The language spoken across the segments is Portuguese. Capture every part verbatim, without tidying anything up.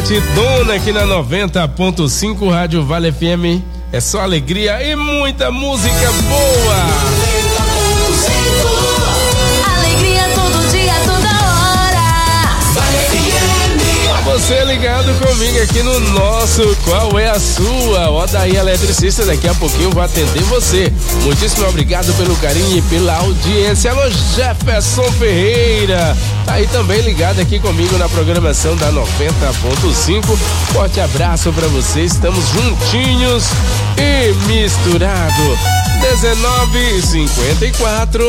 Batidona aqui na noventa ponto cinco Rádio Vale F M. É só alegria e muita música boa. Alegria todo dia, toda hora. Vale F M. Você ligado comigo aqui no nosso Qual é a Sua? Odaí Eletricista, daqui a pouquinho eu vou atender você. Muitíssimo obrigado pelo carinho e pela audiência. Alô, Jefferson Ferreira. Tá aí também ligado aqui comigo na programação da noventa ponto cinco. Forte abraço pra você, estamos juntinhos e misturado. dezenove e cinquenta e quatro.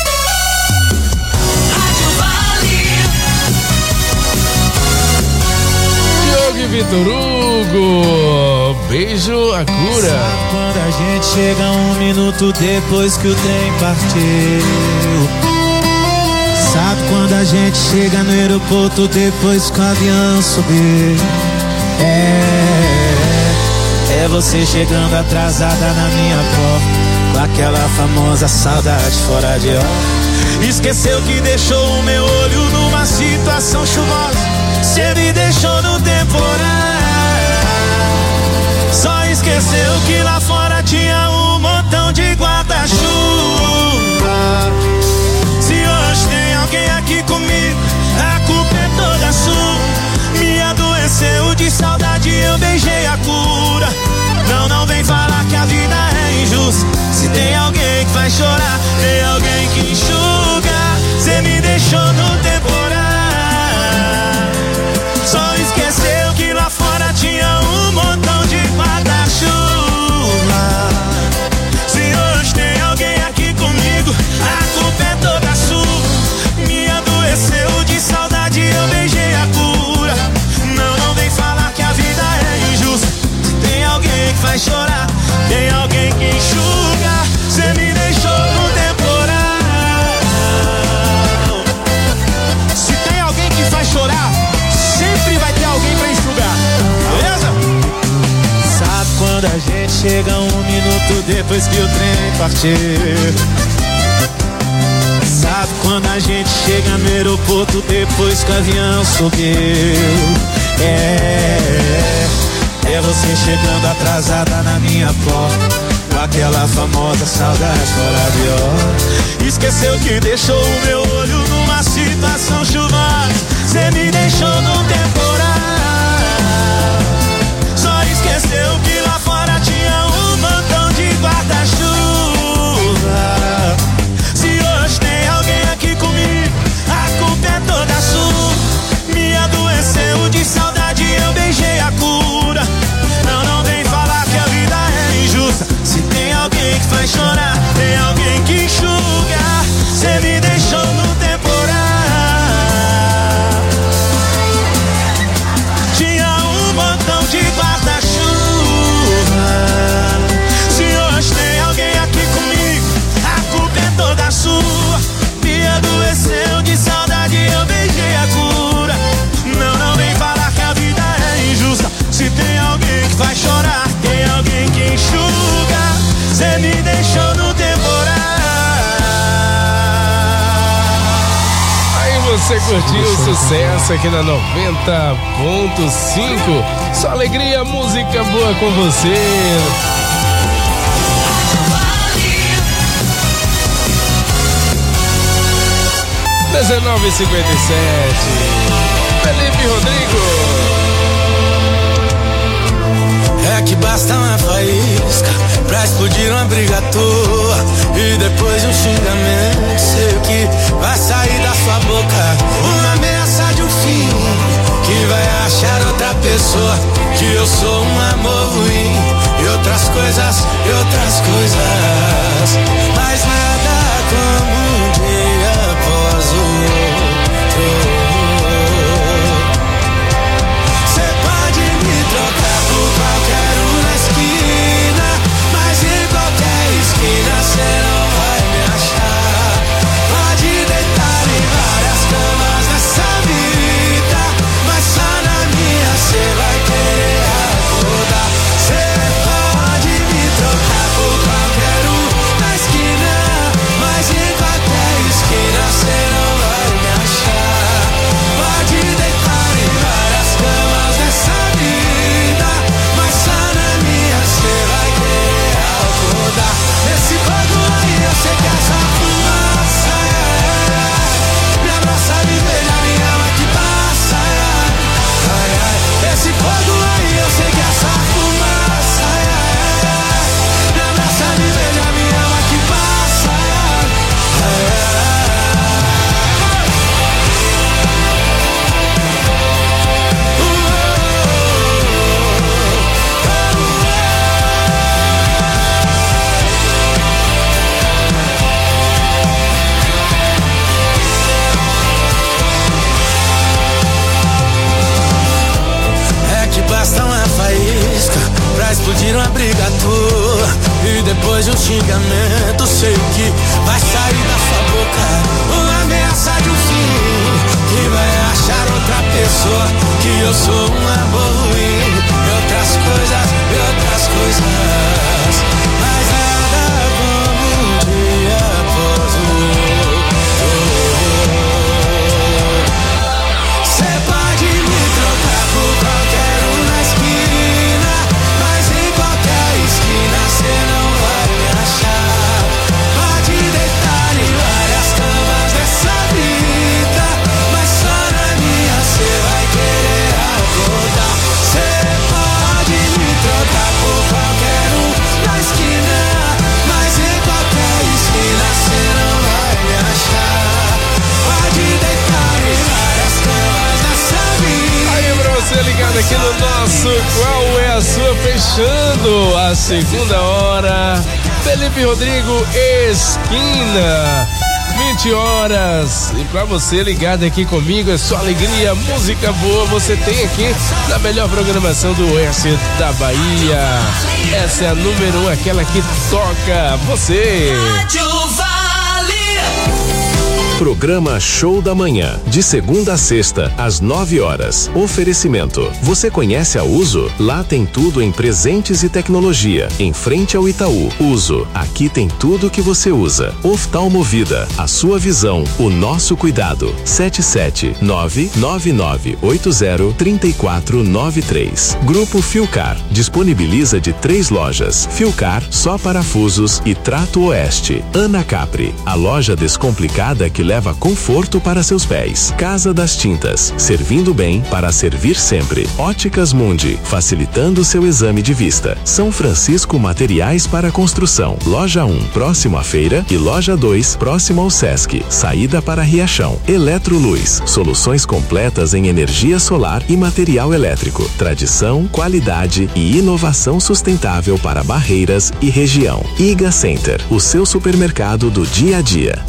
Diogo e Vitor Hugo, beijo a cura. Sabe quando a gente chega um minuto depois que o trem partiu? Sabe quando a gente chega no aeroporto depois que o avião subiu? É, é você chegando atrasada na minha porta, com aquela famosa saudade fora de hora. Esqueceu que deixou o meu olho numa situação chuvosa, cê me deixou no temporal. Só esqueceu que lá fora tinha um montão de guarda-chuva. Se hoje tem alguém aqui comigo, a culpa é toda sua. Me adoeceu de saudade, eu beijei a cura. Não, não vem falar que a vida é injusta. Se tem alguém que vai chorar, tem alguém que enxuga. Cê me deixou no temporal. Só esqueceu que lá fora tinha um montão de guarda-chuva. Se hoje tem alguém aqui comigo, a culpa é toda sua. Me adoeceu de saudade, eu beijei a cura. Não, não vem falar que a vida é injusta. Se tem alguém que vai chorar, tem alguém que enxuga. Cê me deixou no temporal. Se tem alguém que vai chorar, sempre vai ter alguém pra enxugar, beleza? Sabe quando a gente chega um minuto depois que o trem partiu? Sabe quando a gente chega no aeroporto depois que o avião subiu? É, é você chegando atrasada na minha porta, com aquela famosa saudade fora de hora. Esqueceu que deixou o meu olho numa situação chuvosa. Cê me deixou no temporal. Só esqueceu que lá fora tinha um montão de guarda-chuva. Se hoje tem alguém aqui comigo, a culpa é toda sua. Me adoeceu de saudade, eu beijei a cura. Não, não vem falar que a vida é injusta. Se tem alguém que faz chorar, tem alguém que enxuga. Cê me deixou no temporal. Tinha um montão de guarda-chuva. Se hoje tem alguém aqui comigo, a culpa é toda sua. Me adoeceu de saudade, eu beijei a cura. Não, não vem falar que a vida é injusta. Se tem alguém que vai chorar, tem alguém que enxuga. Cê me deixou no temporal. Aí você curtiu o sucesso aqui na noventa ponto cinco. Só alegria, música boa com você. dezenove e cinquenta e sete. Felipe Rodrigo. É que basta uma faísca pra explodir uma briga à toa, e depois um xingamento, sei o que vai sair da sua boca. Uma ameaça de um fim, que vai achar outra pessoa, que eu sou um amor ruim, e outras coisas, e outras coisas. Mas nada como um dia após o outro. Cê pode me trocar por qualquer um na esquina, mas em qualquer esquina cê não vai me achar. Pode deitar em várias camas nessa vida, mas só na minha cê vai querer acordar. Cê pode me trocar por qualquer um na esquina, mas em qualquer depois de um xingamento, sei o que vai sair da sua boca. Uma ameaça de um fim, que vai achar outra pessoa, que eu sou um amor ruim, e outras coisas, e outras coisas. Mas nada como um dia após o outro. Cê pode me trocar por qualquer um na esquina, mas em qualquer esquina cê não vai me achar. Pode deitar em várias camas dessa vida, mas só na minha cê vai querer acordar. Cê pode me trocar por qualquer um na esquina, mas em qualquer esquina cê não vai me achar. Pode deitar em várias camas dessa vida. Aí pra você ligado aqui no nosso Qual é a Sua, fechando a segunda hora, Felipe Rodrigo, Esquina, vinte horas. E pra você ligado aqui comigo, é só alegria, música boa você tem aqui na melhor programação do oeste da Bahia. Essa é a número um, aquela que toca você. Programa Show da Manhã, de segunda a sexta, às nove horas. Oferecimento. Você conhece a Uso? Lá tem tudo em presentes e tecnologia. Em frente ao Itaú. Uso. Aqui tem tudo que você usa. Oftalmovida. A sua visão, o nosso cuidado. sete sete nove nove nove oito zero três quatro nove três. Grupo Filcar. Disponibiliza de três lojas. Filcar, só parafusos e Trato Oeste. Ana Capri. A loja descomplicada que leva conforto para seus pés. Casa das Tintas, servindo bem para servir sempre. Óticas Mundi, facilitando seu exame de vista. São Francisco Materiais para Construção. Loja um, próximo à feira, e Loja dois, próximo ao Sesc. Saída para Riachão. Eletroluz, soluções completas em energia solar e material elétrico. Tradição, qualidade e inovação sustentável para Barreiras e região. Iga Center, o seu supermercado do dia a dia.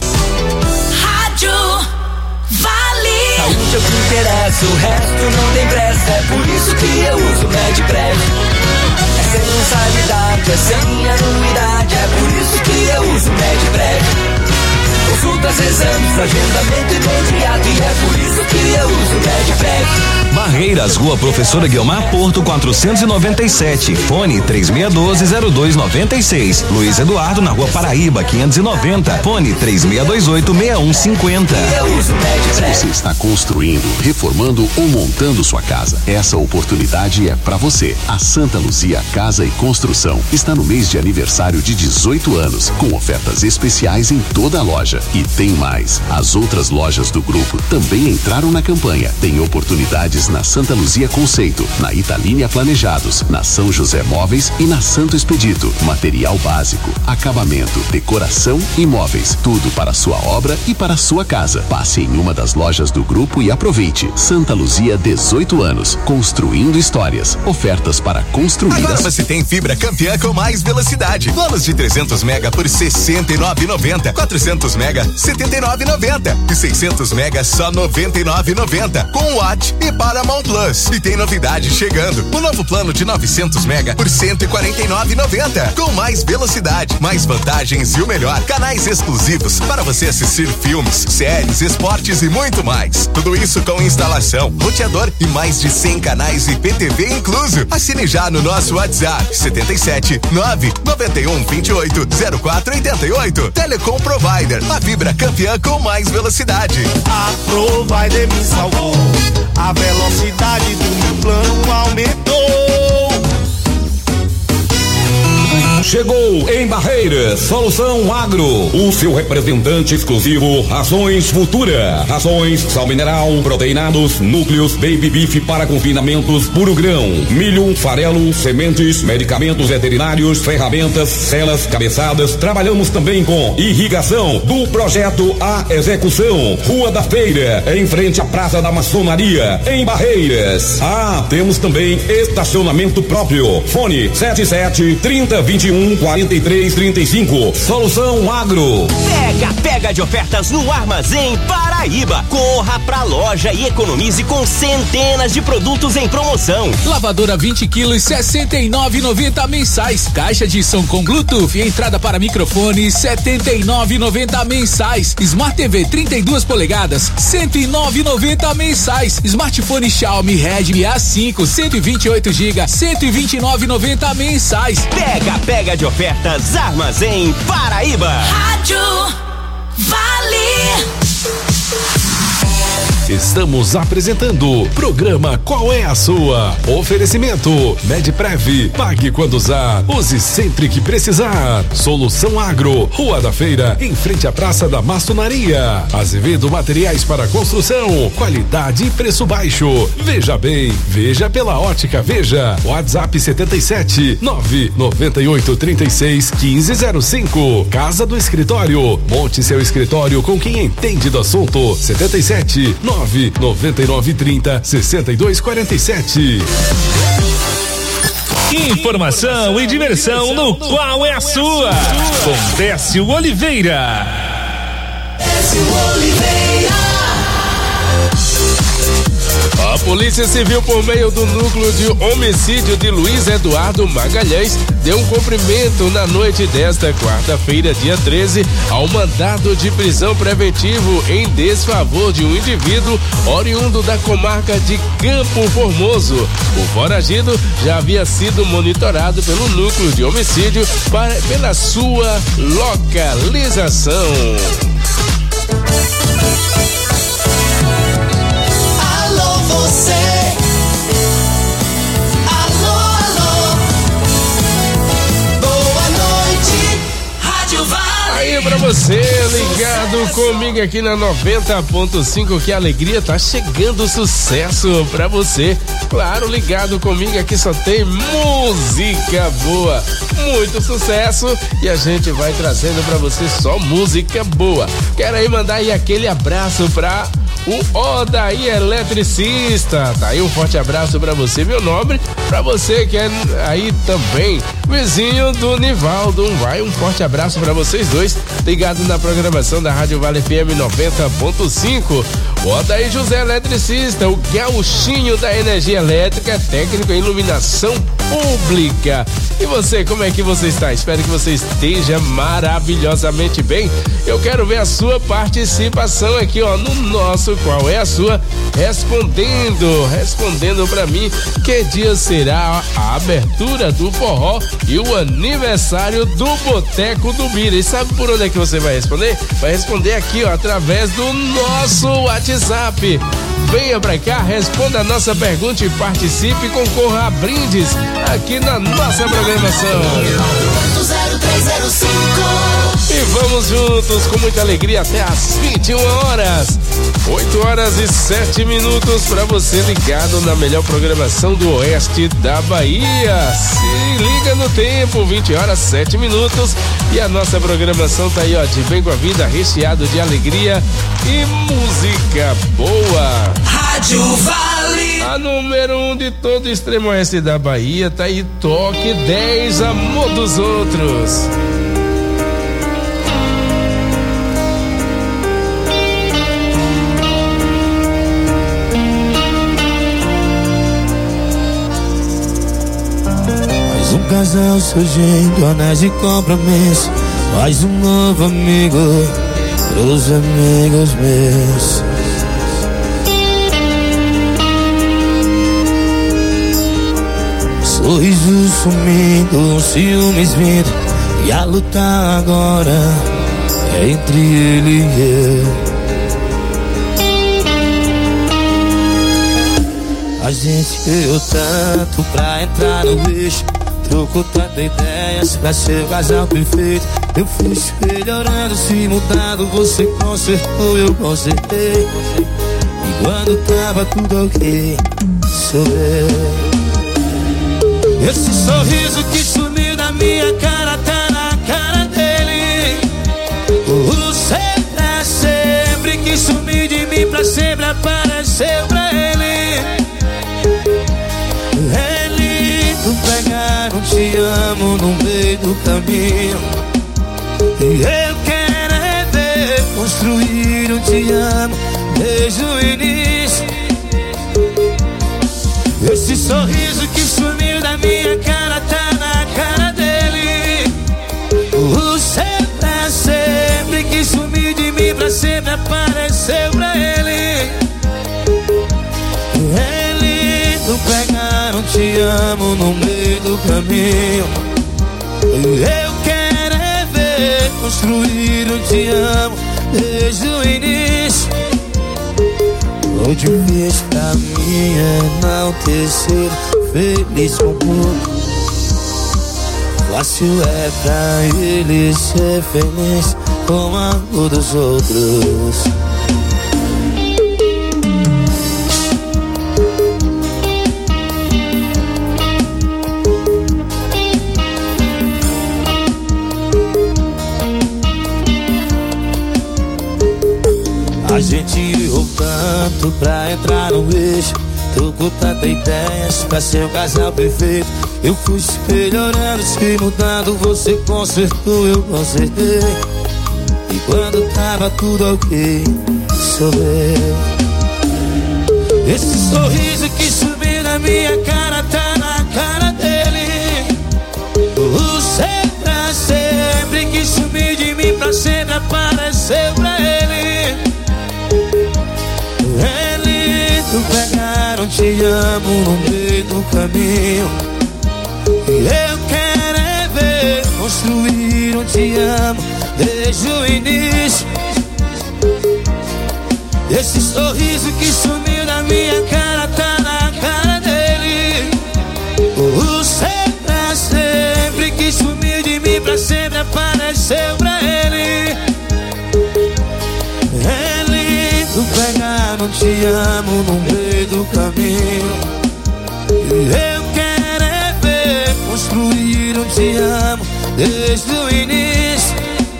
Saúde é o que interessa, o resto não tem pressa. É por isso que eu uso o Medprev. É sem mensalidade, é sem anuidade. É por isso que eu uso o Medprev. Consultas, exames, agendamento imediato. E é por isso que eu uso o Medprev. Barreiras, Rua Professora Guiomar Porto quatrocentos e noventa e sete. Fone três seis um dois zero dois nove seis. Luiz Eduardo na Rua Paraíba quinhentos e noventa. Fone três seis dois oito seis um cinco zero. Se você está construindo, reformando ou montando sua casa, essa oportunidade é para você. A Santa Luzia Casa e Construção está no mês de aniversário de dezoito anos, com ofertas especiais em toda a loja. E tem mais. As outras lojas do grupo também entraram na campanha. Tem oportunidades na Santa Luzia Conceito, na Italínia Planejados, na São José Móveis e na Santo Expedito. Material básico, acabamento, decoração e móveis. Tudo para sua obra e para sua casa. Passe em uma das lojas do grupo e aproveite. Santa Luzia, dezoito anos. Construindo histórias. Ofertas para construir. Agora você tem fibra campeã com mais velocidade. Planos de trezentos mega por sessenta e nove reais e noventa centavos. quatrocentos mega, setenta e nove reais e noventa centavos. E seiscentos mega, só noventa e nove reais e noventa centavos. Com Watt e Paramount Plus. E tem novidade chegando. O novo plano de novecentos mega por cento e quarenta e nove reais e noventa centavos. Com mais velocidade, mais vantagens e o melhor, canais exclusivos para você assistir filmes, séries, esportes e muito mais. Tudo isso com instalação, roteador e mais de cem canais e P T V incluso. Assine já no nosso WhatsApp setenta e sete nove nove um vinte e oito zero quatro oitenta e oito. Telecom Provider, a fibra campeã com mais velocidade. A Provider me salvou. A velocidade do meu plano aumentou. Chegou em Barreiras, Solução Agro, o seu representante exclusivo Rações Futura. Rações, sal mineral, proteinados, núcleos, baby beef para confinamentos, puro grão, milho, farelo, sementes, medicamentos veterinários, ferramentas, celas, cabeçadas. Trabalhamos também com irrigação, do projeto à execução. Rua da Feira, em frente à Praça da Maçonaria, em Barreiras. Ah, temos também estacionamento próprio. Fone sete sete trinta vinte e um um, quarenta e três, trinta e cinco. Solução Agro. Pega, pega de ofertas no Armazém Paraíba. Corra pra loja e economize com centenas de produtos em promoção. Lavadora vinte quilos, sessenta e nove reais e noventa mensais. Caixa de som com Bluetooth e entrada para microfone, setenta e nove reais e noventa mensais. Smart T V trinta e duas polegadas, cento e nove reais e noventa mensais. Smartphone Xiaomi Redmi A cinco, cento e vinte e oito gigas, cento e vinte e nove reais e noventa mensais. Pega, pega de ofertas Armazém Paraíba. Rádio Vale. Estamos apresentando o programa Qual é a Sua? Oferecimento Medprev, pague quando usar, use sempre que precisar. Solução Agro, Rua da Feira, em frente à Praça da Maçonaria. Azevedo Materiais para Construção, qualidade e preço baixo. Veja bem, veja pela Ótica Veja. WhatsApp setenta e sete, nove noventa e oito, trinta e seis, quinze zero cinco. Casa do Escritório, monte seu escritório com quem entende do assunto. setenta e sete, nove noventa e nove, trinta, sessenta e dois, quarenta e sete. Informação e diversão no Qual é a Sua? Com Décio Oliveira. Décio Oliveira. A Polícia Civil, por meio do Núcleo de Homicídio de Luiz Eduardo Magalhães, deu um cumprimento na noite desta quarta-feira, dia treze, ao mandado de prisão preventivo em desfavor de um indivíduo oriundo da comarca de Campo Formoso. O foragido já havia sido monitorado pelo Núcleo de Homicídio para, pela sua localização. Você. Alô, alô. Boa noite, Rádio Vale. Aí pra você, ligado comigo aqui na noventa ponto cinco, que a alegria tá chegando, sucesso pra você. Claro, ligado comigo aqui só tem música boa, muito sucesso, e a gente vai trazendo pra você só música boa. Quero aí mandar aí aquele abraço pra o Odaí Eletricista. Tá aí um forte abraço pra você, meu nobre. Pra você que é aí também vizinho do Nivaldo, vai um forte abraço pra vocês dois, ligado na programação da Rádio Vale F M noventa ponto cinco. O Odaí José Eletricista, o gauchinho da energia elétrica, técnico em iluminação pública. E você, como é que você está? Espero que você esteja maravilhosamente bem. Eu quero ver a sua participação aqui, ó, no nosso Qual é a Sua? Respondendo, respondendo pra mim, que dia será a abertura do forró e o aniversário do Boteco do Bira? E sabe por onde é que você vai responder? Vai responder aqui, ó, através do nosso WhatsApp. Venha pra cá, responda a nossa pergunta e participe e concorra a brindes aqui na nossa programação. E vamos juntos com muita alegria até às vinte e uma horas. oito horas e sete minutos para você ligado na melhor programação do oeste da Bahia. Se liga no tempo, vinte horas, sete minutos. E a nossa programação tá aí, ó, de bem com a vida, recheado de alegria e música boa. Rádio Vale. A número um de todo o extremo oeste da Bahia tá aí, Toque dez, Amor dos Outros. Mais um casal surgindo, anéis de compromisso. Mais um novo amigo pros amigos meus. Sorriso sumindo, ciúmes vindo, e a luta agora é entre ele e eu. A gente deu tanto pra entrar no eixo, trocou tantas ideias pra ser o casal perfeito. Eu fui se melhorando, se mudando, você consertou, eu consertei. E quando tava tudo ok, sou eu. Esse sorriso que sumiu da minha cara tá na cara dele. O sempre, sempre que sumiu de mim pra sempre apareceu pra ele. É lindo pegar um te amo no meio do do caminho. E eu quero é ver construir um te amo desde o início. Esse sorriso que sumiu da minha cara tá na cara dele. O seu pra sempre que sumiu de mim pra sempre apareceu pra ele. É lindo pegar um te amo no meio do caminho. Eu quero é ver construir um te amo desde o início. O difícil pra mim é não ter sido feliz com pouco. Fácil é pra ele ser feliz com o amor dos outros. A gente errou tanto pra entrar no eixo. Tô com tanta ideias pra ser o casal perfeito. Eu fui se melhorando, se mudando, você consertou, eu consertei. E quando tava tudo ok, sorriu. Esse sorriso que subiu na minha cara tá na cara dele. O ser pra sempre que sumiu de mim pra sempre apareceu pra ele. É lindo pegar um te amo no meio do caminho. E eu quero é ver construir um te amo desde o início. Esse sorriso que sumiu da minha cara tá na cara dele. O ser pra sempre que sumiu de mim pra sempre apareceu pra ele. É lindo pegar um te amo no meio do caminho. Eu quero é ver construir um te amo desde o início.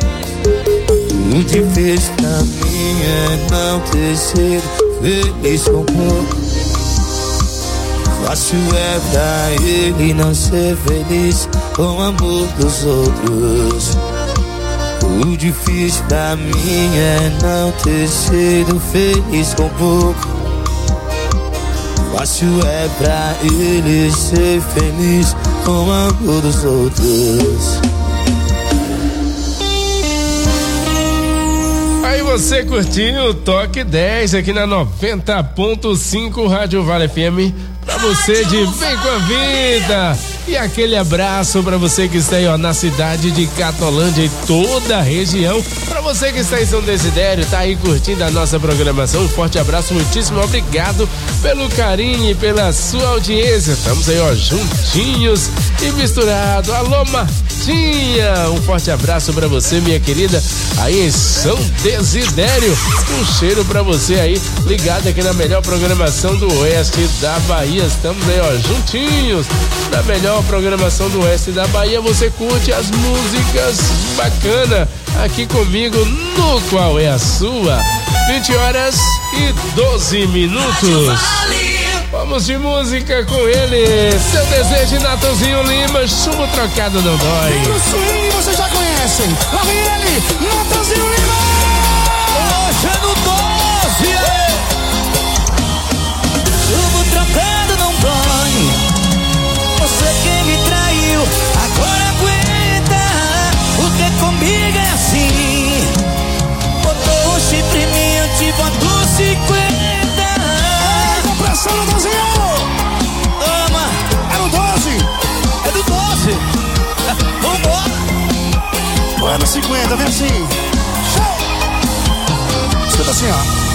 O difícil pra mim é não ter sido feliz com pouco. Fácil é pra ele não ser feliz com o amor dos outros. O difícil pra mim é não ter sido feliz com pouco. Fácil é pra ele ser feliz com o amor dos outros. Aí você curtiu o Toque dez aqui na noventa ponto cinco Rádio Vale F M. Pra você de Vem com a Vida. E aquele abraço pra você que está aí, ó, na cidade de Catolândia e toda a região. Pra você que está em São Desidério, tá aí curtindo a nossa programação. Um forte abraço, muitíssimo obrigado pelo carinho e pela sua audiência. Estamos aí, ó, juntinhos e misturados. Alô, Martinha, um forte abraço pra você, minha querida, aí em São Desidério. Um cheiro pra você aí, ligado aqui na melhor programação do Oeste da Bahia. Estamos aí, ó, juntinhos na melhor programação do Oeste da Bahia. Você curte as músicas bacanas aqui comigo no Qual é a Sua? vinte horas e doze minutos. Vamos de música com ele. Seu Desejo, Natanzinho Lima, Chumbo Trocado Não Dói. O swing vocês já conhecem. Lá vem ele, Natanzinho Lima. Hoje é no doze. Chumbo trocado não dói. Você que me traiu, agora aguenta. Porque comigo é assim. Botou um chifre em mim, eu te boto cinquenta. Ei, compressão no dozinho. Toma. É no doze. É do doze. Vambora. Ou é no cinquenta, vem assim. Show. Escuta assim, ó.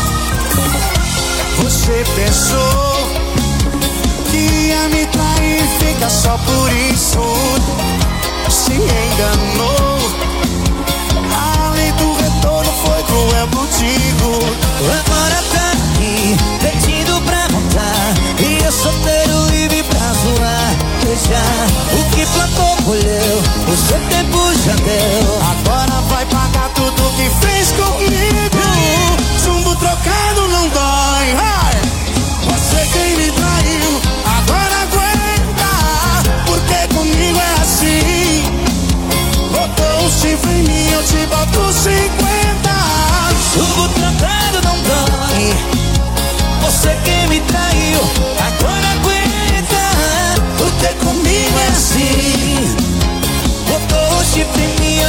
Você pensou que ia me trair, fica só por isso. Se enganou. Além do retorno foi cruel contigo. Agora tá aqui, pedindo pra voltar. E eu solteiro livre pra zoar. Veja, o que plantou colheu, o seu tempo já deu. Agora vai pagar tudo que fez comigo. Chumbo trocado não dói. Ai. Você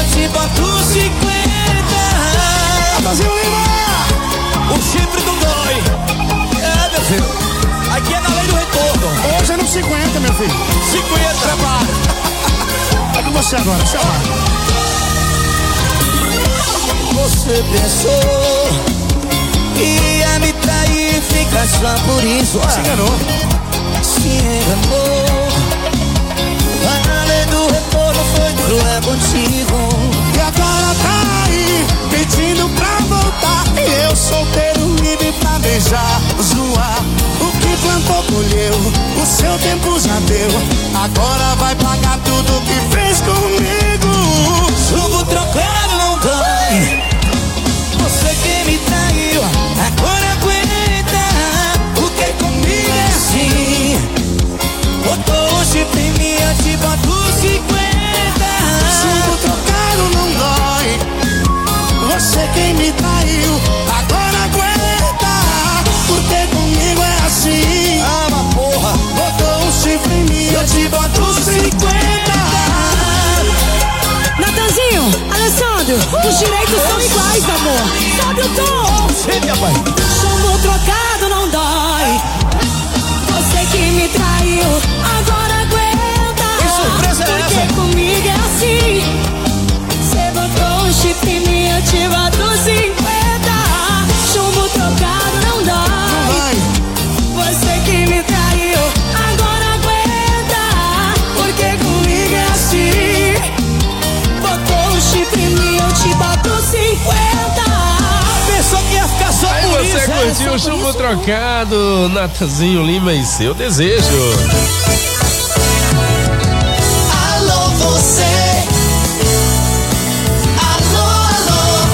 eu te boto cinquenta. Brasil Lima! O chifre do dói. É, meu filho. Aqui é na lei do retorno. Hoje é no cinquenta, meu filho. cinquenta. Prepara. É com você agora, seu pai. Você pensou que ia me trair, fica só por isso. Se enganou. Se enganou. A lei do retorno foi cruel contigo. E agora tá aí, pedindo pra voltar. E eu solteiro, livre pra beijar, zoar. O que plantou, colheu, o seu tempo já deu. Agora vai pagar tudo que fez comigo. Chumbo trocado não dói. Você que me traiu, agora aguenta. Porque comigo é assim. Botou o chifre em mim, eu te boto cinquenta. Chumbo trocado não dói. Você quem me traiu, agora aguenta. Porque comigo é assim. Ah, uma porra. Botou um chifre em mim, eu te boto cinquenta. Natanzinho, Alessandro, os direitos são iguais, amor. Sobe o tom. Sim, meu pai. Chumbo trocado não dói. Você que me traiu, agora aguenta. Que surpresa é essa? Porque comigo é assim. Você botou um chifre em mim, eu te boto cinquenta. Chumbo trocado não dói. Você que me traiu, agora aguenta. Porque comigo é assim. Botou um chifre em mim, eu te boto cinquenta. Pensou que ia ficar só Aí por você isso. curtiu o Chumbo Trocado, Natanzinho Lima e seu desejo. Alô, você. Alô, alô.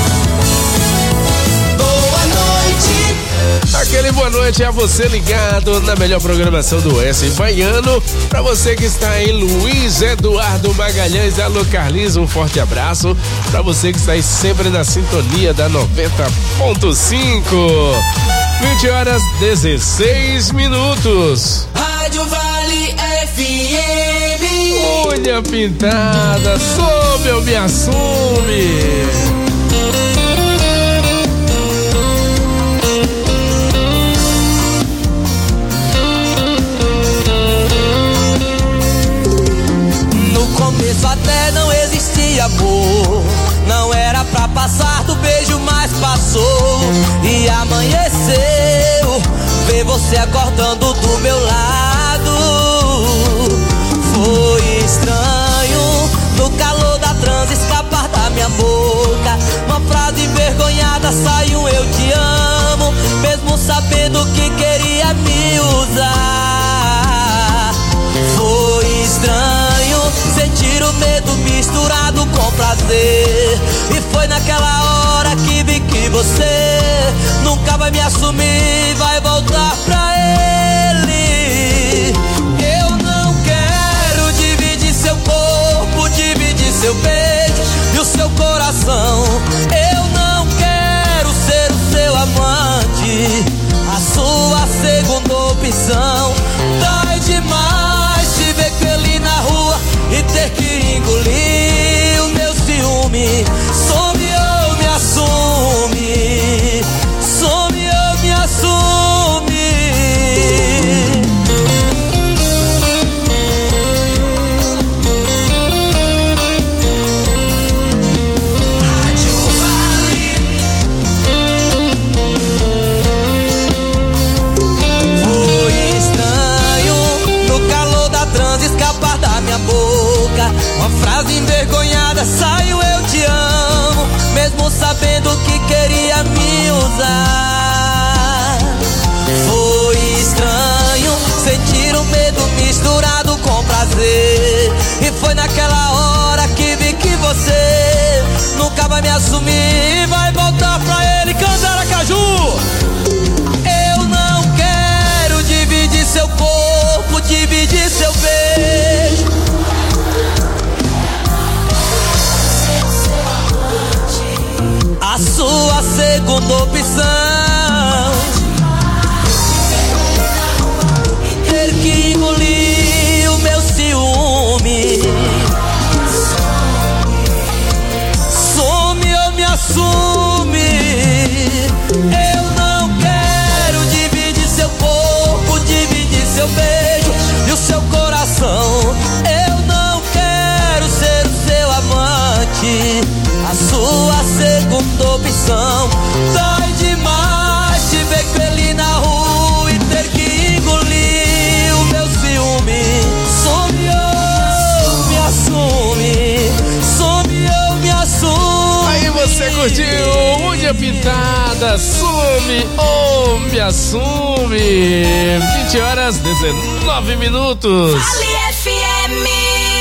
Boa noite. Aquele boa noite a você ligado na melhor programação do Oeste Baiano. Pra você que está aí, Luiz Eduardo Magalhães, alô Carlinhos, um forte abraço. Pra você que está aí sempre na sintonia da noventa ponto cinco. vinte horas, dezesseis minutos. Rádio Vale F M. Unha pintada, soube eu me assume. No começo até não existia amor. Não era pra passar do beijo, mas passou. E amanheceu, ver você acordando do meu lado. Foi estranho, no calor da transa escapar da minha boca. Uma frase envergonhada saiu, eu te amo, mesmo sabendo que queria me usar. Foi estranho sentir o medo misturado com prazer. E foi naquela hora que vi que você nunca vai me assumir, vai voltar pra ele. Eu não quero dividir seu corpo, dividir seu beijo e o seu coração. Eu não quero ser o seu amante, a sua segunda opção. Dói demais te ver com ele na rua e ter que engolir o meu ciúme. Some ou me assume, some ou me assume. Rádio Vale. Foi estranho, no calor da transa escapar da minha boca. Uma frase envergonhada saiu, eu te amo, mesmo sabendo que queria me usar. Foi estranho sentir o medo misturado com prazer. E foi naquela hora que vi que você nunca vai me assumir, vai voltar pra ele. Canta, Aracaju! Eu não quero dividir seu corpo, dividir seu beijo. A sua segunda opção. Ter que engolir o meu ciúme. faltou opção. Dói demais te ver com ele na rua e ter que engolir o meu ciúme. Some ou me assume, some ou me assume. Aí você curtiu Unha Pintada, Some ou Me Assume. vinte horas, dezenove minutos. Vale F M.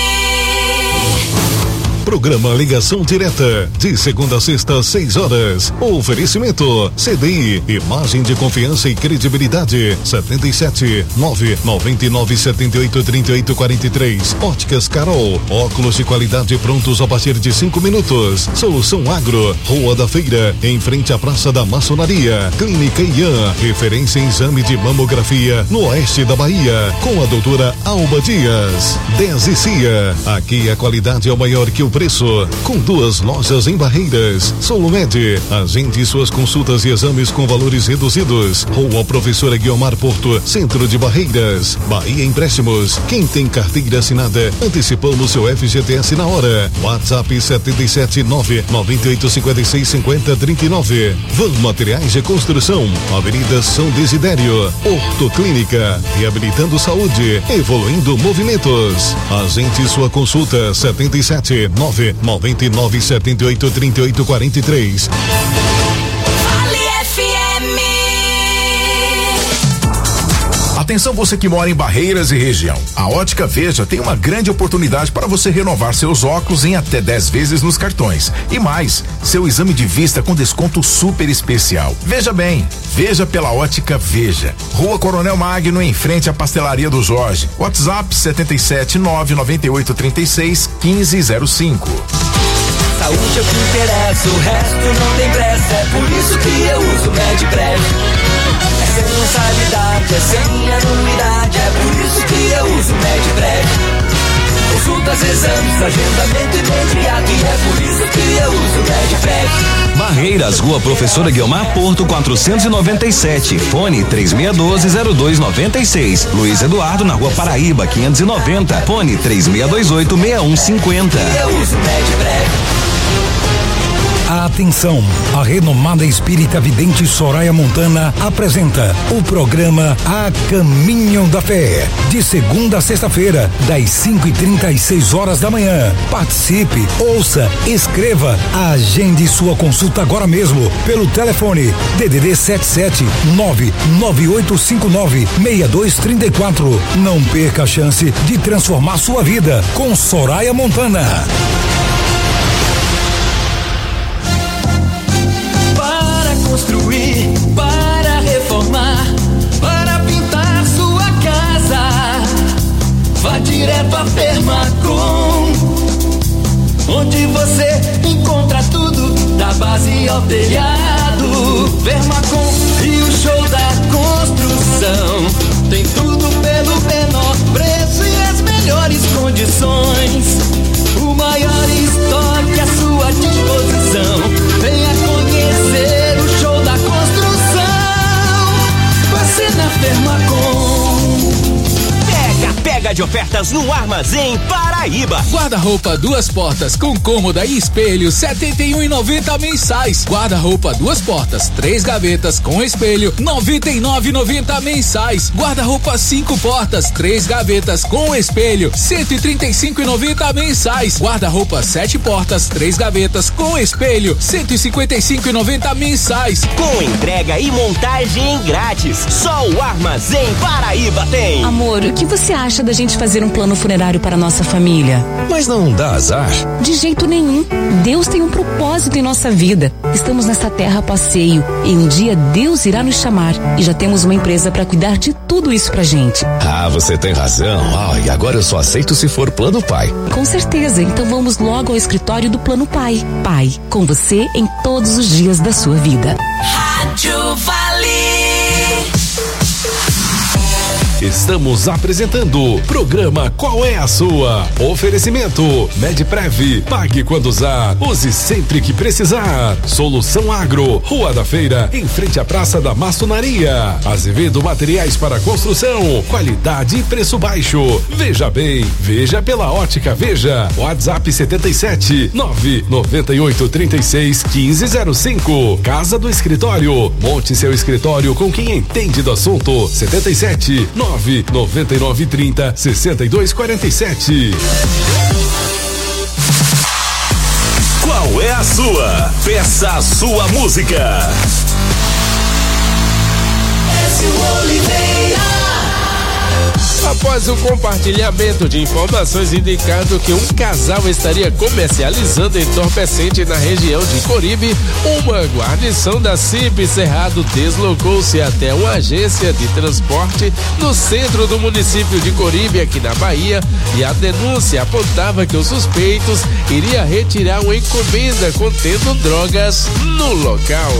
Programa Ligação Direta, de segunda a sexta, seis horas. Oferecimento C D I, imagem de confiança e credibilidade. setenta e sete, nove nove nove, sete oito, três oito quatro três. Óticas Carol, óculos de qualidade prontos a partir de cinco minutos. Solução Agro, Rua da Feira, em frente à Praça da Maçonaria. Clínica Ian, referência em exame de mamografia no oeste da Bahia, com a doutora Alba Dias. Dez C I A, aqui a qualidade é o maior que o preço, com duas lojas em Barreiras. Solumed, agende suas consultas e exames com valores reduzidos. Rua Professora Guiomar Porto, centro de Barreiras. Bahia Empréstimos, quem tem carteira assinada, antecipamos seu F G T S na hora. WhatsApp sete sete nove nove oito cinco seis cinco zero três nove. Van Materiais de Construção, Avenida São Desidério. Ortoclínica, reabilitando saúde, evoluindo movimentos. Agende sua consulta sete sete nove nove nove sete oito três oito quatro três. Vale F M. Atenção você que mora em Barreiras e região. A Ótica Veja tem uma grande oportunidade para você renovar seus óculos em até dez vezes nos cartões. E mais, seu exame de vista com desconto super especial. Veja bem, veja pela Ótica Veja. Rua Coronel Magno, em frente à Pastelaria do Jorge. WhatsApp sete sete nove nove oito três seis um cinco zero cinco. Saúde é o que interessa, o resto não tem pressa. É por isso que eu uso Medprev. É sem mensalidade, é sem anuidade. É por isso que eu uso Medprev. Consultas, exames, agendamento imediato. E é por isso que eu uso Medprev. Barreiras, Rua Professora Guiomar Porto, quatrocentos e noventa e sete. Fone três seis um dois, zero dois nove seis. Luiz Eduardo, na Rua Paraíba, quinhentos e noventa. Fone três seis dois oito, seis um cinco zero. Eu uso Medprev. Atenção, a renomada espírita vidente Soraya Montana apresenta o programa A Caminho da Fé, de segunda a sexta-feira, das cinco e trinta às seis horas da manhã. Participe, ouça, escreva, agende sua consulta agora mesmo pelo telefone D D D sete sete nove nove oito cinco nove seis dois três quatro. Não perca a chance de transformar sua vida com Soraya Montana. Construir, para reformar, para pintar sua casa. Vá direto a Permacom, onde você encontra tudo, da base ao telhado. Permacom e o show da construção, tem tudo pelo menor preço e as melhores condições. O maior estoque à sua disposição. Venha conhecer o show da construção. Você na Permacom. Pega, pega de ofertas no Armazém Paraíba. Guarda-roupa duas portas com cômoda e espelho, setenta e um reais e noventa mensais. Guarda-roupa duas portas, três gavetas com espelho, noventa e nove reais e noventa mensais. Guarda-roupa cinco portas, três gavetas com espelho, cento e trinta e cinco reais e noventa mensais. Guarda-roupa sete portas, três gavetas com espelho, cento e cinquenta e cinco reais e noventa mensais. Com entrega e montagem grátis. Só o Armazém Paraíba tem. Amor, o que você acha da gente fazer um plano funerário para nossa família? Mas não dá azar? De jeito nenhum. Deus tem um propósito em nossa vida. Estamos nesta terra a passeio e um dia Deus irá nos chamar. E já temos uma empresa para cuidar de tudo isso pra gente. Ah, você tem razão. Ah, e agora eu só aceito se for Plano Pai. Com certeza. Então vamos logo ao escritório do Plano Pai. Pai, com você em todos os dias da sua vida. Rádio Vale. Estamos apresentando programa Qual é a Sua? Oferecimento Medprev, pague quando usar, use sempre que precisar. Solução Agro, Rua da Feira, em frente à Praça da Maçonaria. Azevedo Materiais para Construção, qualidade e preço baixo. Veja bem, veja pela Ótica Veja. WhatsApp setenta e sete, nove noventa e oito, trinta e seis, quinze zero cinco. Casa do Escritório, monte seu escritório com quem entende do assunto. setenta e sete, nove noventa e nove, trinta, sessenta e dois, quarenta e sete. Qual é a sua? Peça a sua música. Após o compartilhamento de informações indicando que um casal estaria comercializando entorpecente na região de Coribe, uma guarnição da C I P Cerrado deslocou-se até uma agência de transporte no centro do município de Coribe, aqui na Bahia, e a denúncia apontava que os suspeitos iriam retirar uma encomenda contendo drogas no local.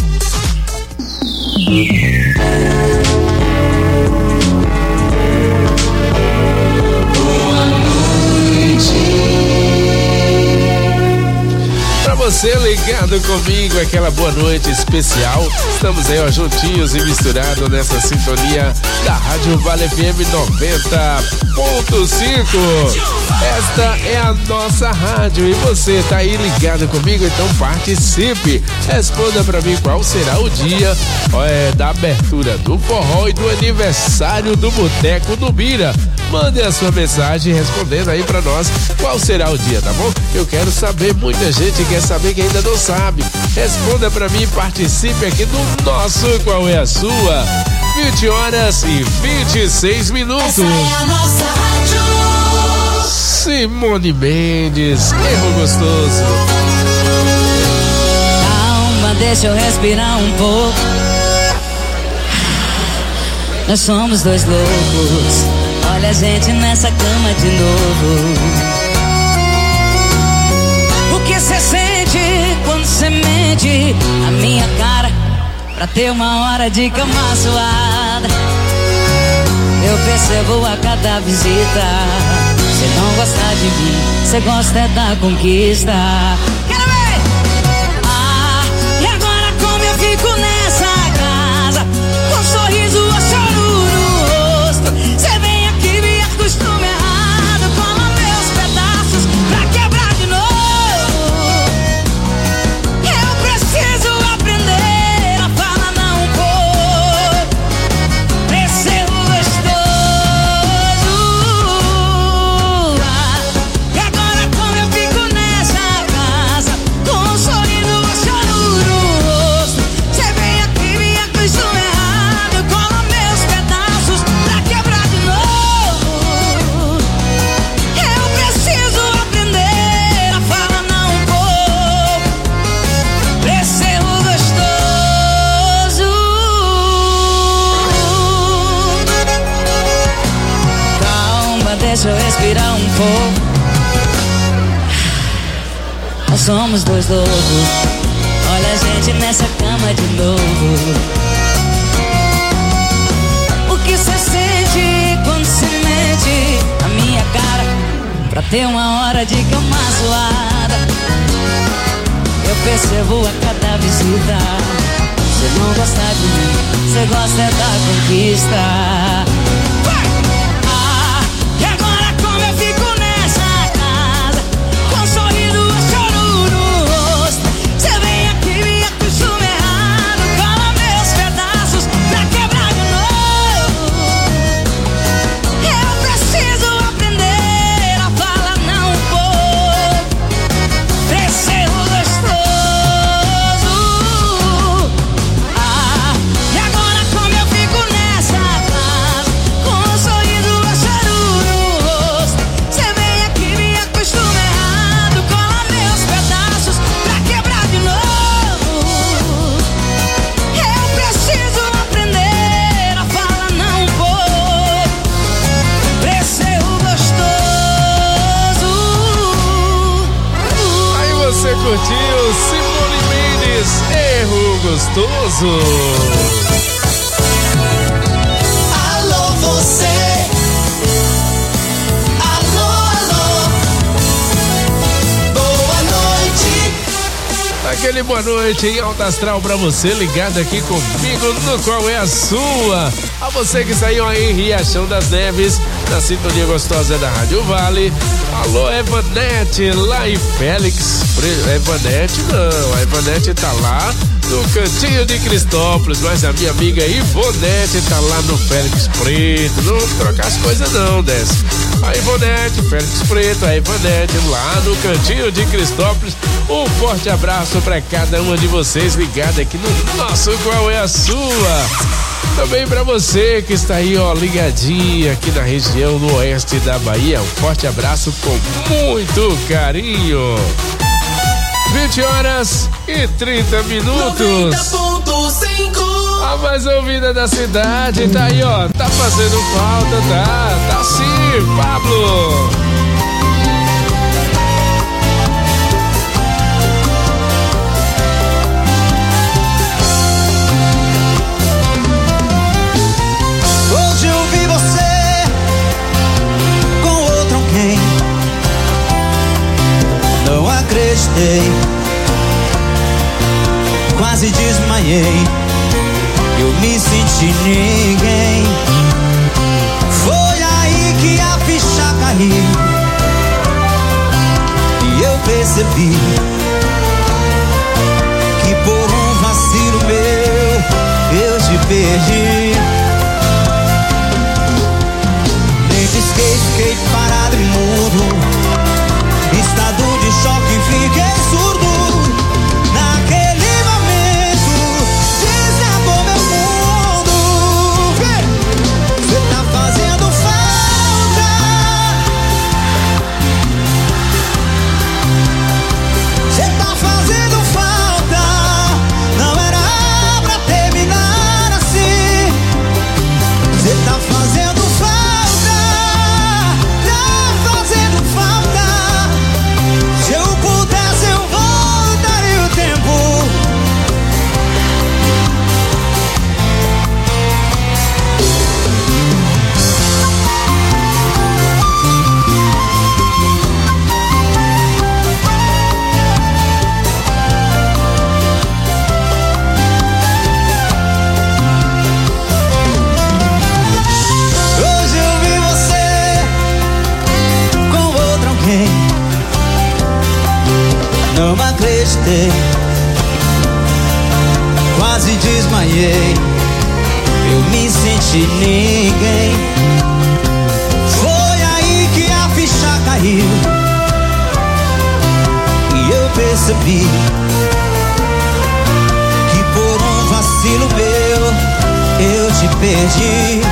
Pra você ligado comigo, aquela boa noite especial. Estamos aí, ó, juntinhos e misturados nessa sintonia da Rádio Vale F M noventa ponto cinco. Esta é a nossa rádio e você tá aí ligado comigo, então participe. Responda pra mim qual será o dia ó, é, da abertura do forró e do aniversário do Boteco do Bira. Mande a sua mensagem respondendo aí pra nós qual será o dia, tá bom? Eu quero saber, muita gente quer saber que ainda não sabe. Responda pra mim, participe aqui do nosso Qual é a Sua? vinte horas e vinte e seis minutos. Essa é a nossa rádio. Simone Mendes, Erro Gostoso. Calma, deixa eu respirar um pouco. Nós somos dois loucos. Olha a gente nessa cama de novo. O que cê sente quando cê mente a minha cara pra ter uma hora de cama suada? Eu percebo a cada visita. Cê não gosta de mim, cê gosta é da conquista. Quero ver! Ah, e agora como eu fico nessa casa com um sorriso ou choro no rosto? Cê vem aqui me acostuma errado, cola meus pedaços pra quebrar de novo. Eu preciso aprender a falar não vou pra ser gostoso. Ah, e agora como eu fico nessa casa com um sorriso ou choro no rosto? Cê vem aqui me acostuma errado, cola meus pedaços pra quebrar de novo. Eu preciso aprender a falar não vou pra ser gostoso. Calma, deixa eu respirar um pouco. Nós somos dois loucos. Olha a gente nessa cama de novo. O que cê sente quando cê mente a minha cara pra ter uma hora de cama suada? Eu percebo a cada visita. Cê não gosta de mim, cê gosta é da conquista. Ah, e agora como eu fico nessa casa com um sorriso ou choro no rosto? Cê vem aqui me acostuma errado, cola meus pedaços pra quebrar de novo. Eu preciso aprender a falar não vou pra ser gostoso. Ah, e agora como eu fico nessa casa com um sorriso ou choro no rosto? Cê vem aqui me acostuma errado, cola meus pedaços pra quebrar de novo. Eu preciso aprender a falar não vou pra ser gostoso. Aí você curtiu Simone Mendes, Erro Gostoso. Alô, você. Alô, alô. Boa noite. Aquele boa noite em alta astral pra você, ligado aqui comigo no Qual é a Sua. A você que saiu aí em Riachão das Neves, na sintonia gostosa da Rádio Vale. Alô, Evanete, lá em Félix. Evanete não, a Evanete tá lá no Cantinho de Cristópolis, mas a minha amiga Ivonete tá lá no Félix Preto. Não trocar as coisas não, desce. A Ivonete, Félix Preto, a Ivonete lá no Cantinho de Cristópolis. Um forte abraço pra cada uma de vocês ligado aqui no nosso Qual é a Sua. Também pra você que está aí, ó, ligadinho aqui na região do oeste da Bahia. Um forte abraço com muito carinho. vinte horas e trinta minutos. noventa ponto cinco. A mais ouvida da cidade tá aí, ó. Tá fazendo falta, tá? Tá sim, Pablo. Hoje eu vi você com outro alguém. Não acreditei, quase desmaiei. Eu me senti ninguém. Foi aí que a ficha caiu e eu percebi que por um vacilo meu eu te perdi. Nem pisquei, fiquei parado e mudo, estado de choque, fiquei surdo. Naquele momento desabou meu mundo. Cê tá fazendo falta. Cê tá fazendo falta. Não era pra terminar assim. Cê tá fazendo falta. Tá fazendo falta. Se eu pudesse eu voltaria o tempo. Hoje eu vi você com outro alguém. Não acreditei, quase desmaiei. Eu me senti ninguém. Foi aí que a ficha caiu e eu percebi que por um vacilo meu eu te perdi.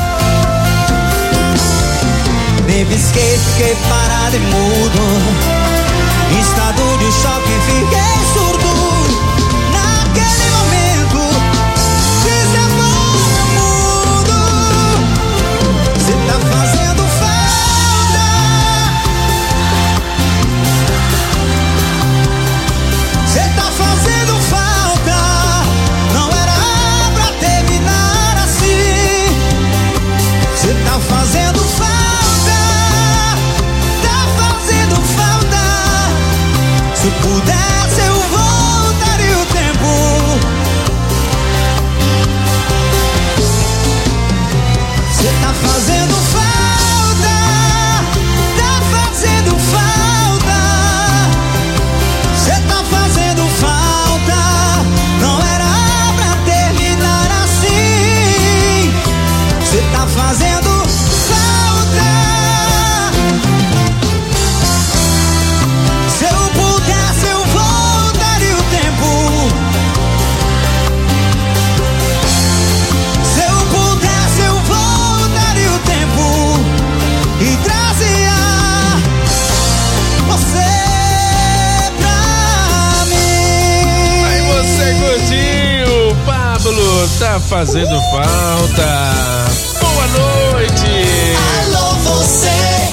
Nem pisquei, fiquei parado e mudo, estado de choque, fiquei surdo. Naquele momento desabou meu mundo. Cê tá fazendo falta. Cê tá fazendo falta. Não era pra terminar assim. Cê tá fazendo falta. Tá fazendo falta. Se pudesse eu voltaria o tempo. Cê tá fazendo falta. Tá fazendo falta. Cê tá fazendo falta. Não era pra terminar assim. Cê tá fazendo falta. Se eu pudesse eu voltaria o tempo. Se eu pudesse eu voltaria o tempo e trazia você pra mim. Aí você curtiu, Pablo, tá fazendo falta. Boa noite. Alô você.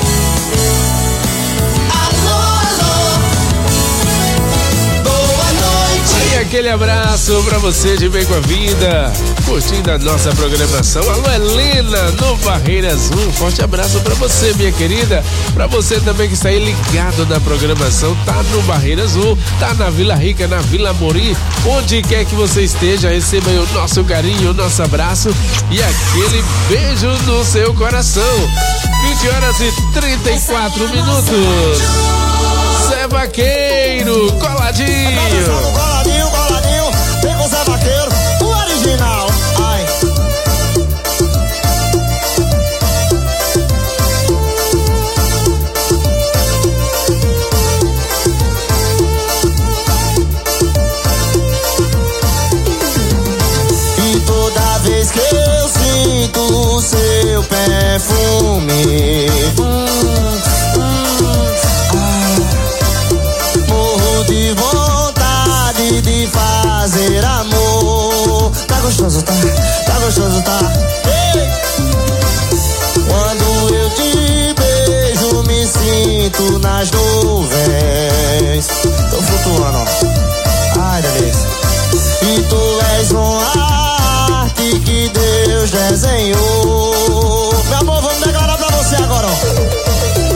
Alô, alô. Boa noite. Aí Aquele abraço pra você de bem com a vida, curtindo a nossa programação. Alô, Helena, no Barreira Azul. Um forte abraço pra você, minha querida. Pra você também que está aí ligado na programação, tá no Barreira Azul, tá na Vila Rica, na Vila Amorim, onde quer que você esteja, receba aí o nosso carinho, o nosso abraço e aquele beijo no seu coração. vinte horas e trinta e quatro minutos. Zé Vaqueiro, coladinho. Coladinho, coladinho, vem com o Zé Vaqueiro, o original. Ai. E toda vez que eu sinto o seu perfume, hum, de vontade de fazer amor. Tá gostoso, tá? Tá gostoso, tá? Ei! Quando eu te beijo, me sinto nas nuvens. Tô flutuando, ó. Ai, delícia. E tu és uma arte que Deus desenhou. Meu amor, vamos declarar pra você agora, ó.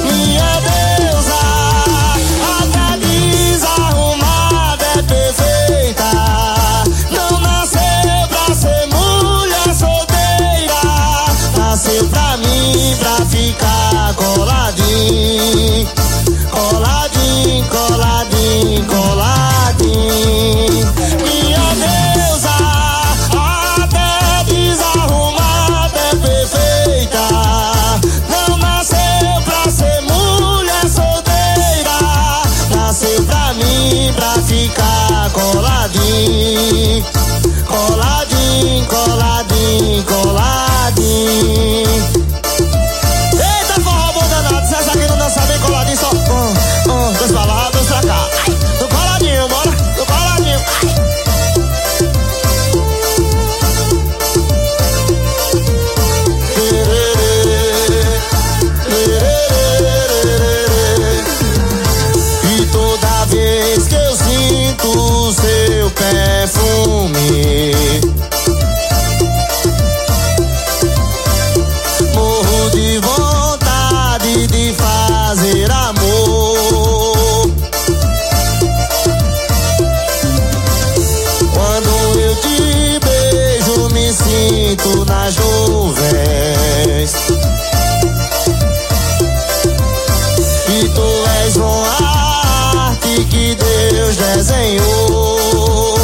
Pra mim, pra ficar coladinho, coladinho, coladinho, coladinho. Minha deusa, até desarrumada, é perfeita. Não nasceu pra ser mulher solteira. Nasceu pra mim, pra ficar coladinho, coladinho, coladinho, coladinho. Eita, forró bom danado, se essa aqui não dança bem coladinho, só um, um, dois pra lá, dois pra cá. Ai, do coladinho, bora, do coladinho. E toda vez que eu sinto o seu perfume, morro de vontade de fazer amor. Quando eu te beijo, me sinto nas nuvens. E tu és uma arte que Deus desenhou.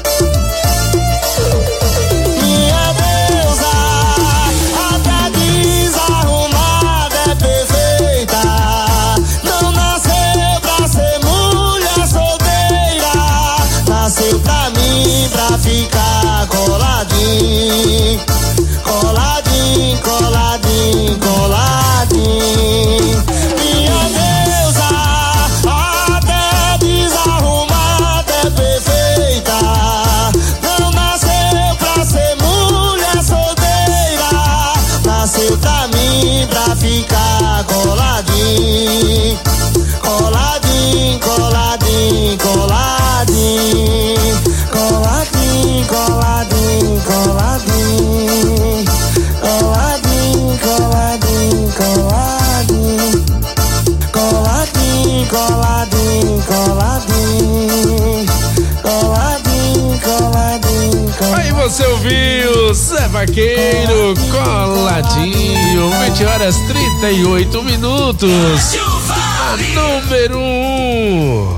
Minha deusa, até desarrumada, é perfeita. Não nasceu pra ser mulher solteira. Nasceu pra mim, pra ficar coladinho, coladinho, coladinho, coladinho. Minha deusa, até desarrumada, é perfeita. Não nasceu pra ser mulher solteira. Nasceu pra mim, pra ficar coladinho, coladinho, coladinho, coladinho, coladinho, coladinho, coladinho, coladinho, coladinho, coladinho, coladinho, coladinho, coladinho, coladinho, coladinho, coladinho. Aí você ouviu Zé Vaqueiro, coladinho, vinte horas trinta e oito minutos. A número um.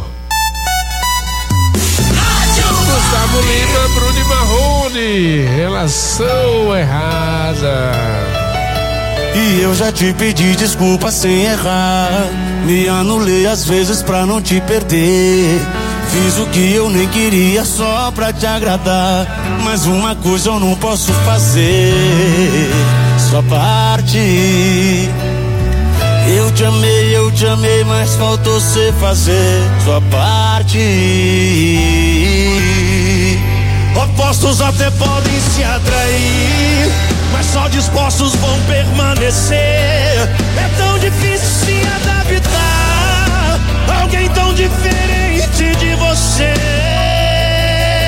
Gustavo Lima, Bruno e Marrone, relação errada. E eu já te pedi desculpa sem errar. Me anulei às vezes pra não te perder. Fiz o que eu nem queria só pra te agradar. Mas uma coisa eu não posso fazer, sua parte. Eu te amei, eu te amei, mas faltou você fazer sua parte. Opostos até podem se atrair, mas só dispostos vão permanecer. É tão difícil se adaptar a alguém tão diferente de você.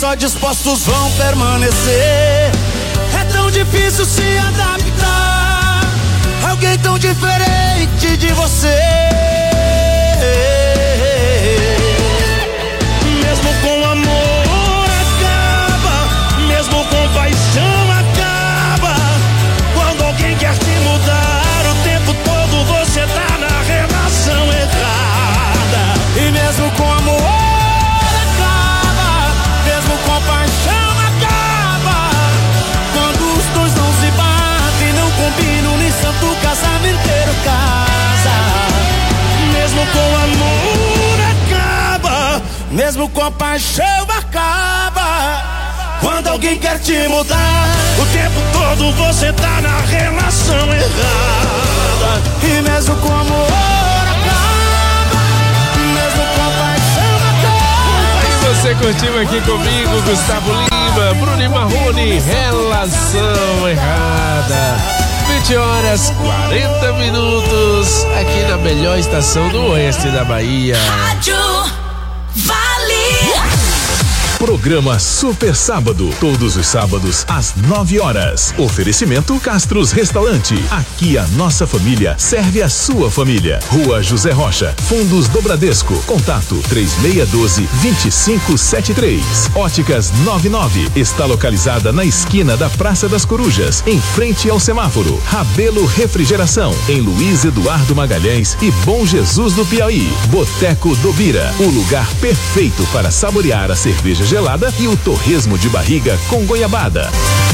só dispostos vão permanecer. É tão difícil se adaptar a alguém tão diferente de você. Mesmo com amor acaba, mesmo com paixão acaba. Quando alguém quer te mudar, o tempo todo você tá na relação errada. E mesmo com amor acaba, mesmo com paixão acaba. Quando os dois não se batem, não combinam, nem santo casamenteiro casa. Mesmo com amor acaba, mesmo com paixão acaba. Quando alguém quer te mudar, o tempo todo você tá na relação errada. E mesmo com amor acaba, mesmo com paixão acaba. E você curtiu aqui comigo, Gustavo Lima, Bruno e Marrone, Relação Errada. vinte horas quarenta minutos, aqui na melhor estação do oeste da Bahia. Rádio Vale. Programa Super Sábado, todos os sábados às nove horas. Oferecimento Castros Restaurante. Aqui a nossa família serve a sua família. Rua José Rocha, Fundos do Bradesco. Contato três seis um dois, dois cinco sete três. Óticas noventa e nove está localizada na esquina da Praça das Corujas, em frente ao semáforo. Rabelo Refrigeração, em Luiz Eduardo Magalhães e Bom Jesus do Piauí. Boteco do Bira, o lugar perfeito para saborear a cerveja gelada e o torresmo de barriga com goiabada.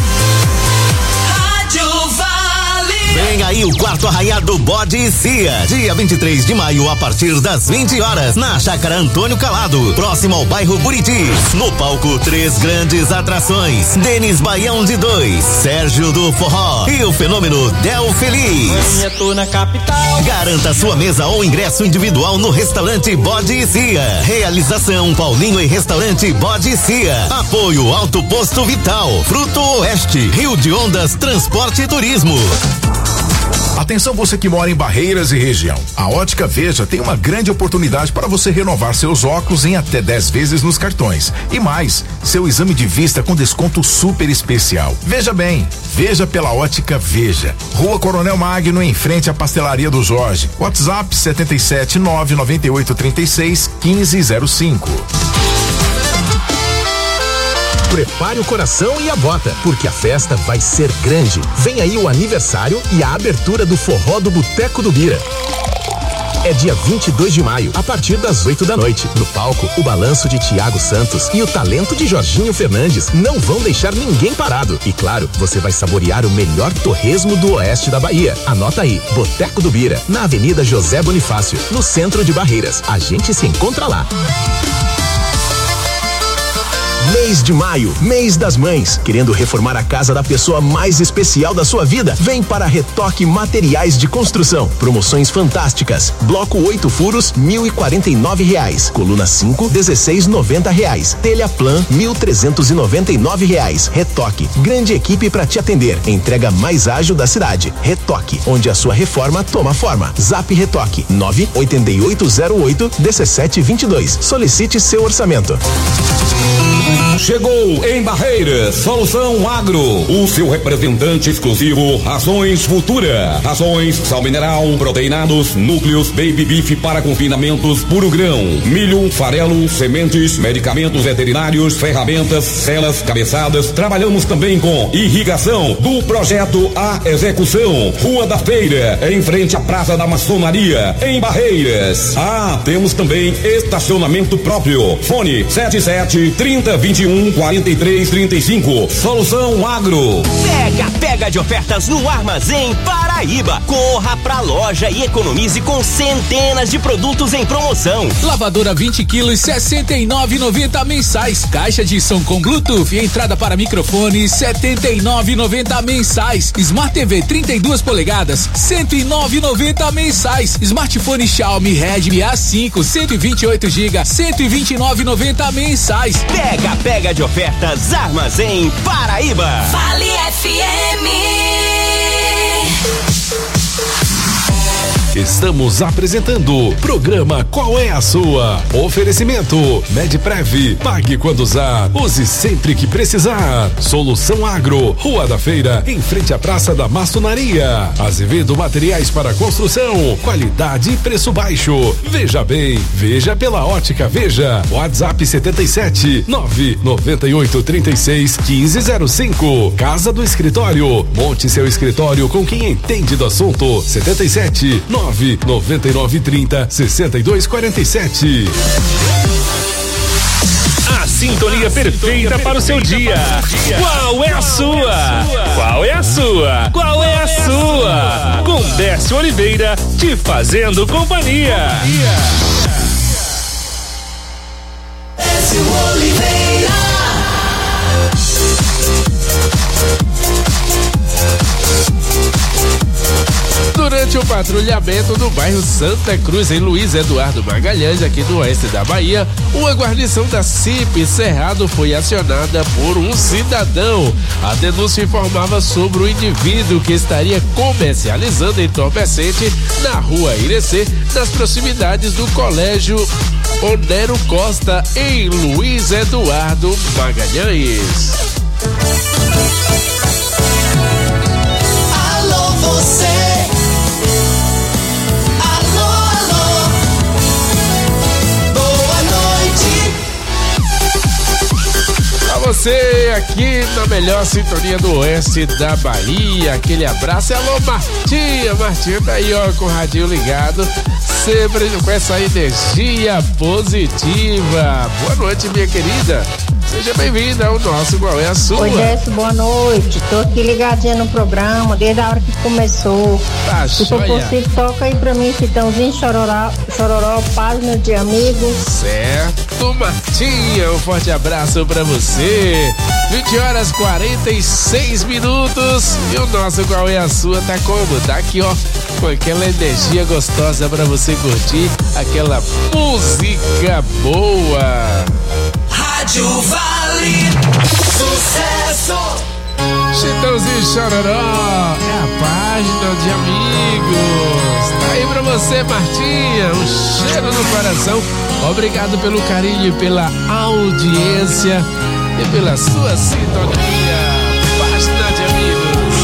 Rádio Vale. Vem aí o quarto arraiado Bode e Cia, dia vinte e três de maio, a partir das vinte horas, na Chácara Antônio Calado, próximo ao bairro Buriti. No palco, três grandes atrações: Denis Baião de Dois, Sérgio do Forró e o fenômeno Del Feliz. Eu tô na capital. Garanta sua mesa ou ingresso individual no restaurante Bode e Cia. Realização Paulinho e Restaurante Bode e Cia. Apoio Alto Posto Vital, Fruto Oeste, Rio de Ondas Transporte e Turismo. Atenção você que mora em Barreiras e região. A Ótica Veja tem uma grande oportunidade para você renovar seus óculos em até dez vezes nos cartões. E mais, seu exame de vista com desconto super especial. Veja bem, veja pela Ótica Veja. Rua Coronel Magno, em frente à Pastelaria do Jorge. WhatsApp sete sete nove nove oito três seis um cinco zero cinco. Prepare o coração e a bota, porque a festa vai ser grande. Vem aí o aniversário e a abertura do Forró do Boteco do Bira. É dia vinte e dois de maio, a partir das oito da noite. No palco, o balanço de Tiago Santos e o talento de Jorginho Fernandes não vão deixar ninguém parado. E claro, você vai saborear o melhor torresmo do oeste da Bahia. Anota aí, Boteco do Bira, na Avenida José Bonifácio, no centro de Barreiras. A gente se encontra lá. Mês de maio, mês das mães. Querendo reformar a casa da pessoa mais especial da sua vida? Vem para Retoque Materiais de Construção. Promoções fantásticas. Bloco oito furos, mil e quarenta e nove reais. Coluna cinco, dezesseis noventa reais. Telha Plan, mil trezentos e noventa e nove reais. Retoque, grande equipe para te atender. Entrega mais ágil da cidade. Retoque, onde a sua reforma toma forma. Zap Retoque, nove oito oito zero oito um sete dois dois. Solicite seu orçamento. Chegou em Barreiras, Solução Agro, o seu representante exclusivo Rações Futura. Rações, sal mineral, proteinados, núcleos, baby beef para confinamentos, puro grão, milho, farelo, sementes, medicamentos veterinários, ferramentas, celas, cabeçadas. Trabalhamos também com irrigação, do projeto à execução. Rua da Feira, em frente à Praça da Maçonaria, em Barreiras. Ah, temos também estacionamento próprio. Fone sete sete, trinta, vinte e um, quarenta e três, trinta e cinco. Solução Agro. Pega, pega de ofertas no Armazém Paraíba. Corra pra loja e economize com centenas de produtos em promoção. Lavadora vinte quilos, sessenta e nove e noventa mensais. Caixa de som com Bluetooth e entrada para microfone, setenta e nove e noventa mensais. Smart T V trinta e duas polegadas, cento e nove e noventa mensais. Smartphone Xiaomi Redmi A cinco, cento e vinte e oito gigas, cento e vinte e nove e noventa mensais. Pega, pega de ofertas Armazém Paraíba. Vale F M. Estamos apresentando programa Qual é a Sua? Oferecimento Medprev, pague quando usar, use sempre que precisar. Solução Agro, Rua da Feira, em frente à Praça da Maçonaria. Azevedo Materiais para Construção, qualidade e preço baixo. Veja bem, veja pela Ótica Veja. WhatsApp setenta e sete, nove noventa e oito, trinta e seis, quinze zero cinco. Casa do Escritório, monte seu escritório com quem entende do assunto. setenta e sete, nove noventa e nove, trinta, sessenta e dois, quarenta e sete. A sintonia perfeita para o seu dia. Qual é a sua? Qual é a sua? Qual é a sua? Com Décio Oliveira te fazendo companhia. Décio Oliveira. Durante o patrulhamento no bairro Santa Cruz, em Luiz Eduardo Magalhães, aqui no oeste da Bahia, uma guarnição da C I P Cerrado foi acionada por um cidadão. A denúncia informava sobre o indivíduo que estaria comercializando entorpecente na rua Irecê, nas proximidades do colégio Onero Costa, em Luiz Eduardo Magalhães. Alô, você. Você aqui na melhor sintonia do oeste da Bahia, aquele abraço. Alô, Martinha, Martinha tá aí, ó, com o radinho ligado, sempre com essa energia positiva. Boa noite, minha querida, seja bem-vinda ao nosso Qual é a Sua? Oi, Décio, boa noite, tô aqui ligadinha no programa, desde a hora que começou. Tá, se for possível, toca aí pra mim, Chitãozinho, Chororó, Chororó, página de amigos. Certo, Martinha, um forte abraço pra você. vinte horas quarenta e seis minutos e o nosso Qual é a Sua tá como? Tá aqui, ó, com aquela energia gostosa pra você curtir aquela música boa. Rádio Vale, sucesso. Chitãozinho Chororó é a página de amigos. Tá aí pra você, Martinha, um cheiro no coração. Obrigado pelo carinho e pela audiência e pela sua sintonia. Página de amigos.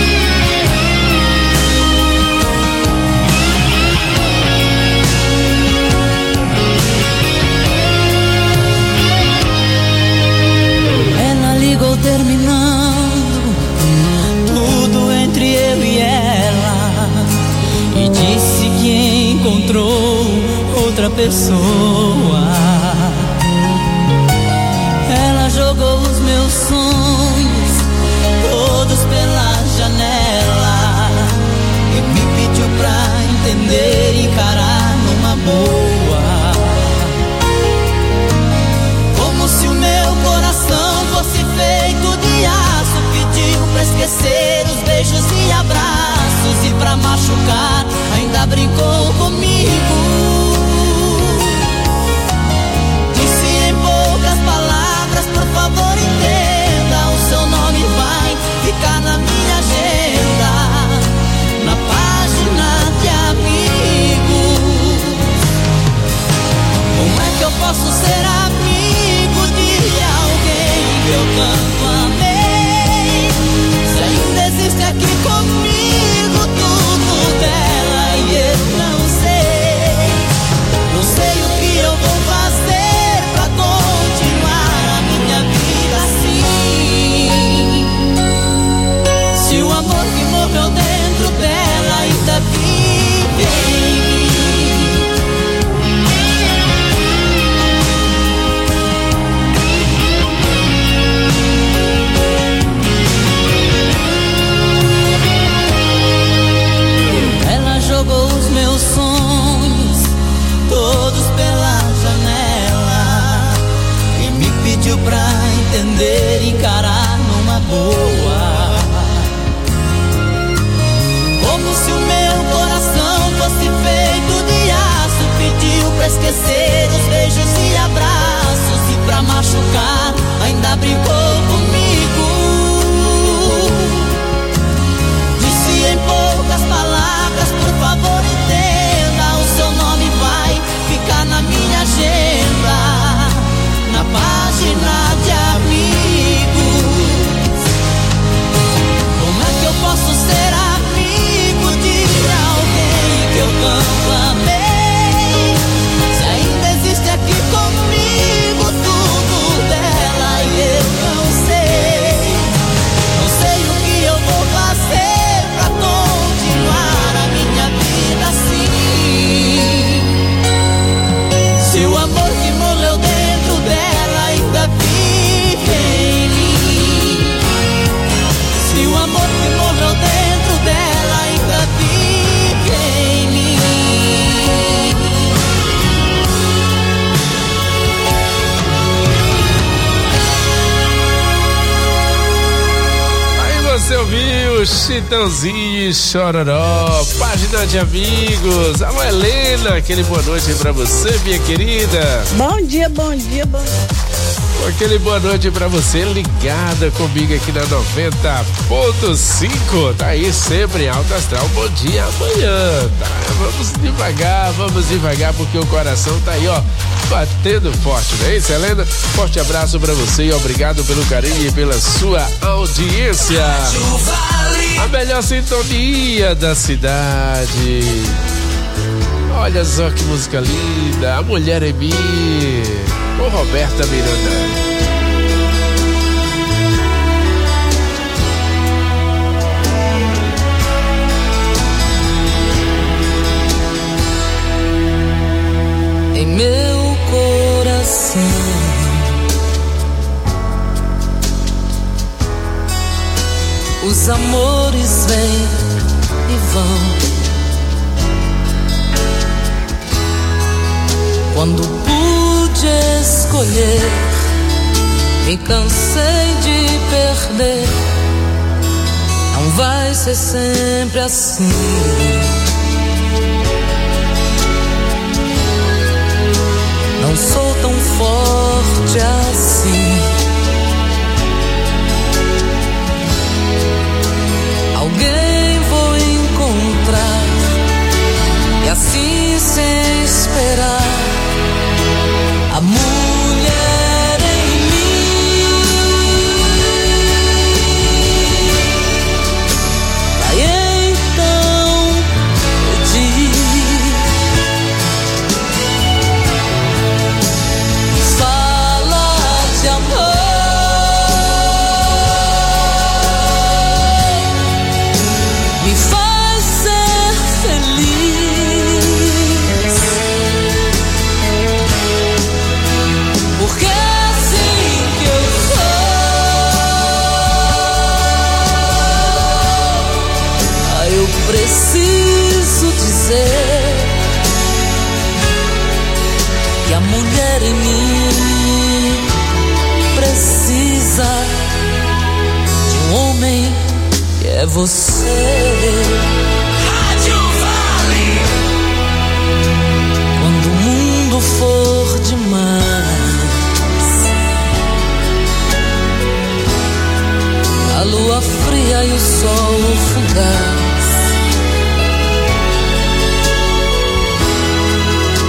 Ela ligou terminando tudo entre eu e ela e disse que encontrou outra pessoa. Ela jogou os meus sonhos todos pela janela e me pediu pra entender e encarar numa boa. Como se o meu coração fosse feito de aço, pediu pra esquecer os beijos e abraços e pra machucar ainda brincou comigo. Disse em poucas palavras, por favor entenda, o seu nome vai ficar na minha agenda, na página de amigos. Como é que eu posso ser amigo de alguém que eu tanto amei, se ainda Chitãozinho e Chororó, página de amigos. Alô, Helena, aquele boa noite pra você, minha querida. Bom dia, bom dia, bom dia. Aquele boa noite pra você, ligada comigo aqui na noventa ponto cinco. Tá aí sempre em alto astral. Bom dia amanhã, tá? Vamos devagar, vamos devagar, porque o coração tá aí, ó, batendo forte, não é isso, Helena? Forte abraço pra você e obrigado pelo carinho e pela sua audiência. A melhor sintonia da cidade. Olha só que música linda, A Mulher em Mim, com Roberta Miranda. Em meu coração os amores vêm e vão. Quando pude escolher, me cansei de perder. Não vai ser sempre assim. Não sou tão forte assim. Alguém vou encontrar, e assim sem esperar, a mulher em mim. Vai então pedir, fala de amor, me faz ser feliz. Porque é assim que eu sou. Ah, eu preciso dizer que a mulher em mim precisa de um homem que é você. Rádio Vale. Quando o mundo for demais, a lua fria e o sol fugaz,